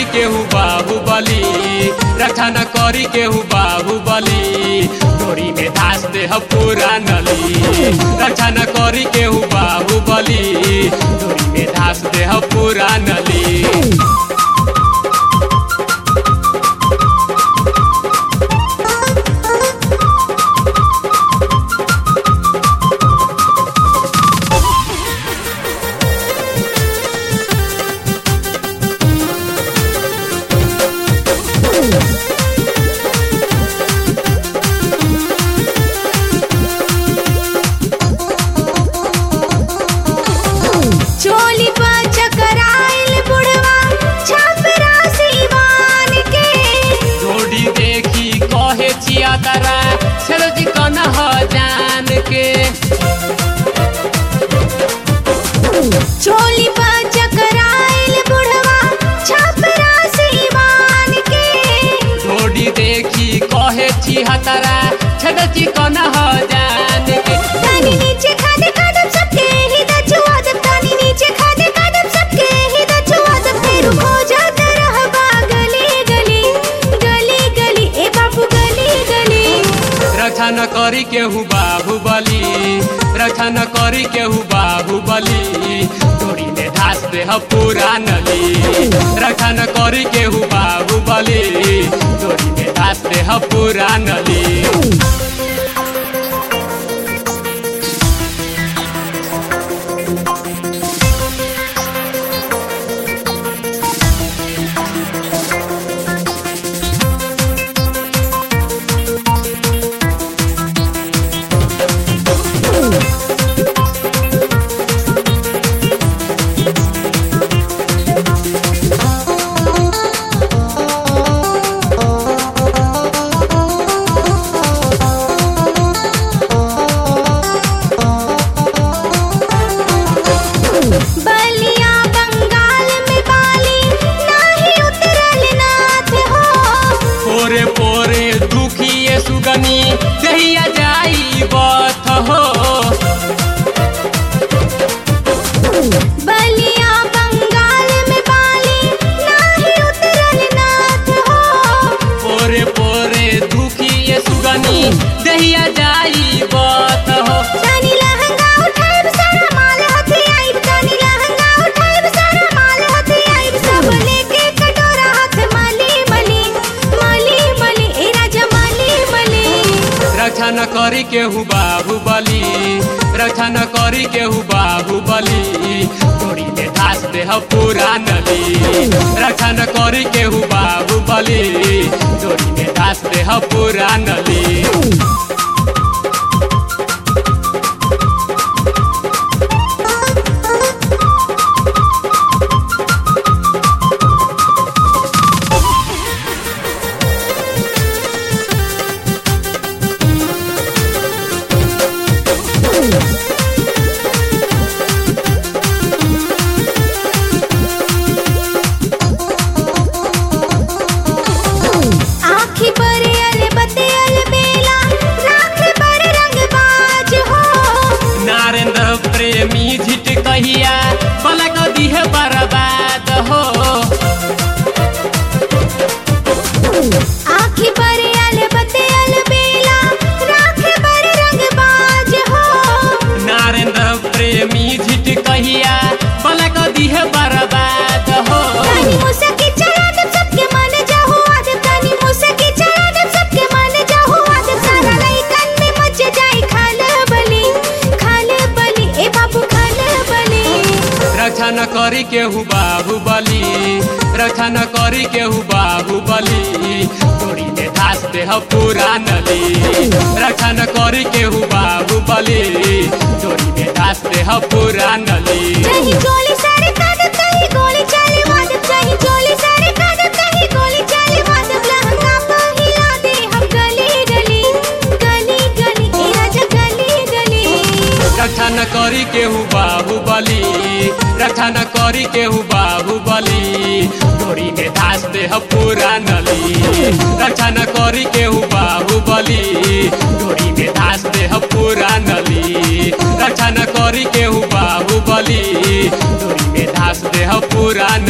केहू बाहुबली, रक्षा न करी केहू बाहुबली, डोरी में धास दे पूरा नली। रक्षा न करी केहू बाहुबली, डोरी में धास दे पूरा नली। चोली पर चकराइल बुढ़वा छपरा सीवान के, जोड़ी देखी कहे छिया तरा सरजी कन जान के। चोली पर चकराइल बुढ़वा छपरा सीवान के, जोड़ी देखी कहे छिया तरा सरजी कन जान के। तानी नीचे खादे खादम सबके ही दचुआ दब, तानी नीचे खादे खादम सबके ही दचुआ दब। फिर हो जाता रहबा गली गली गली गली, ए बाबू गली गली। रक्षा न करी केहू बाहुबली, रक्षा न करी केहू बाहुबली, डोरी में धास दे पूरा नली। रक्षा न करी केहू बाहुबली, डोरी में धास दे पूरा नली। बलिया बंगाल में बाली नाही उतरल नाथ हो, पोरे पोरे दुखिए सुगनी जहिया जाई बथ हो। बलिया बंगाल में बाली नाही उतरल नाथ हो। पोरे पोरे दुखिए सुगनी जहिया जाई बथ हो। तानी लहंगा उठाइब सारा माल हथे आइब, तानी लहंगा उठाइब सारा माल हथे आइब। सब लेके कटोरा हाथ मली मली मली मली, ए राजा मली मली। रक्षा न करी केहू बाहुबली, रक्षा न करी केहू बाहुबली, डोरी में धास दे पूरा नली। रक्षा न करी केहू बाहुबली, डोरी में धास दे पूरा नली। आँखी पर अल बते अल बेला, राख पर रंगबाज हो। नारेंद्र प्रेमी झिट कहिया पलक दिहे बर्बाद हो। आँखी पर अल बते अल बेला, राख पर रंगबाज हो। नारेंद्र प्रेमी झिट कहिया पलक दिहे बर्बाद हो। तानी मुसकी चला दब सबके मन जाहु आदब, तानी मुसकी चला दब सबके मन जाहु आदब। सारा लइकन में मच जाए खाल बली ए बाबू खाल बली। रक्षा न करी केहू बाहुबली, रक्षा न करी केहू बाहुबली, डोरी में धास दे पूरा नली। रक्षा न करी केहू बाहुबली, डोरी में धास दे पूरा नली। कहीं गोली सारे कादब, कहीं गोली चाले वादब, कहीं गोली सारे कादब, कहीं गोली चाले वादब। लहंगा पर हिला दे हम गली गली गली गली, ए राजा गली गली। रक्षा न करी केहू बाहुबली, रक्षा न करी केहू बाहुबली, डोरी में धास दे पूरा नली। रक्षा न करी केहू बाहुबली, डोरी में धास दे पूरा नली। रक्षा न करी केहू बाहुबली, डोरी में धास दे पूरा